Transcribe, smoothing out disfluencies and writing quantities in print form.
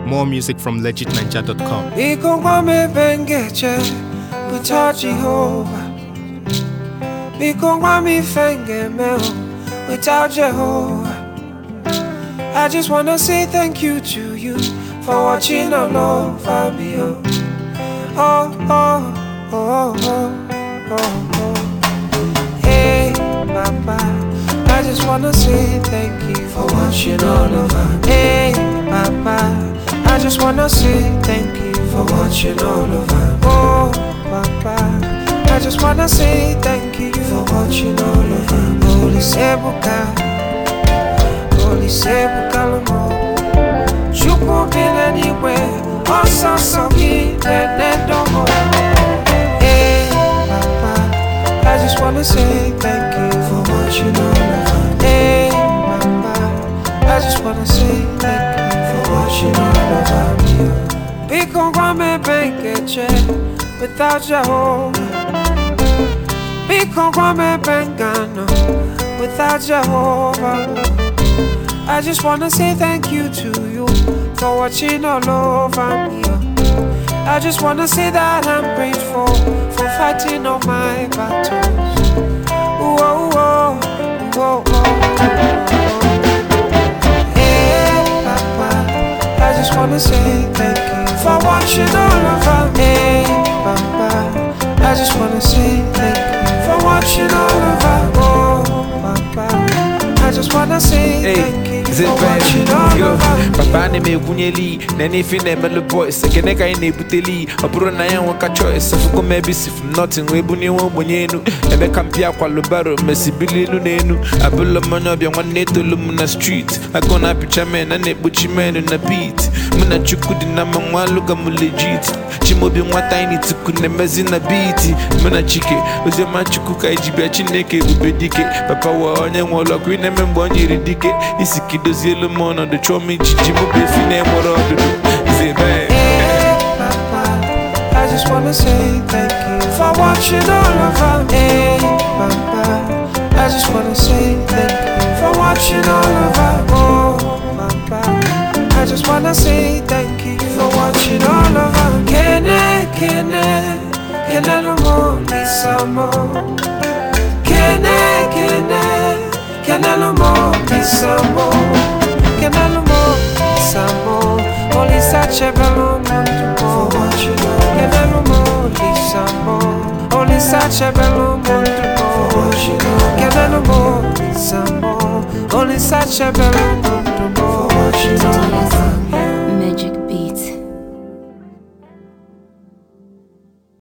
More music from legitninja.com. Mikongwame bengeche without Jehovah. Mikongwame fenge meo without Jehovah. I just wanna say thank you to you for watching all over me. Oh, oh, oh, oh, oh, oh, oh. Hey, Papa, I just wanna say thank you for watching all over me. Hey, Papa, I just wanna say thank you for watching all over. Oh, Papa, I just wanna say thank you for watching all over. Holy Sebuka, Holy Sebuka Lomo, Chuku bin anywhere, also soki that don't go. Hey, Papa, I just wanna say thank you for watching all over. Hey, Papa, I just wanna say thank you for watching all over me. Mikongwame bengeche without Jehovah. Mikongwame bengano without Jehovah. I just wanna say thank you to you for watching all over me. I just wanna say that I'm grateful for fighting all my battles. Ooh, oh, oh, oh, oh, oh. I just wanna say thank you for watching all over me. Hey, Papa, I just wanna say thank you for watching all over. Oh, Papa, I just wanna say thank you for watching all over. Papa ne me kunyeli, nene fine melo boys, kene ka ine buteli, aburo na yan waka choice, afuko maybe from nothing, we buni won bonyenu, ebe kampia kwa lubaro, mesibili nu nenu, abulo mono bia wan neto lumuna street, akona picha men, ane buchi men na beat, muna chukudi na mwa luga mu legit, chimobi mwa tiny tukune mezi na beat, muna chike, oze ma chukuka ijibia chineke ubedike, papa wa onye mwolo kwine membo nyiridike, isiki dozi elu mono de chomi chichimu befine mworo dudu, say bang. Hey, Papa, I just wanna say thank you for watching all over me. Hey, Papa, I just wanna say thank you for watching all over. Oh, Papa, I just wanna say thank you for watching all over. Kene, kene, kene no more, lisa more. Kene, kene, kene no more, lisa more. Kene no more, lisa more. Only such a belong for watching all. Kene no more, lisa more. Only such a belong for watching all. Kene no more, lisa more. Only such a belong.